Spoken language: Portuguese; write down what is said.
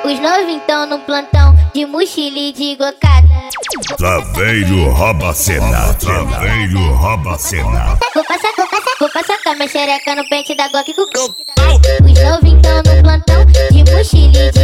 Os novintão no plantão de mochila e de gocada. Traveiro rouba cena, traveiro rouba cena. Vou passar com a minha xereca no pente da Glock com. Os novintão no plantão de mochila e de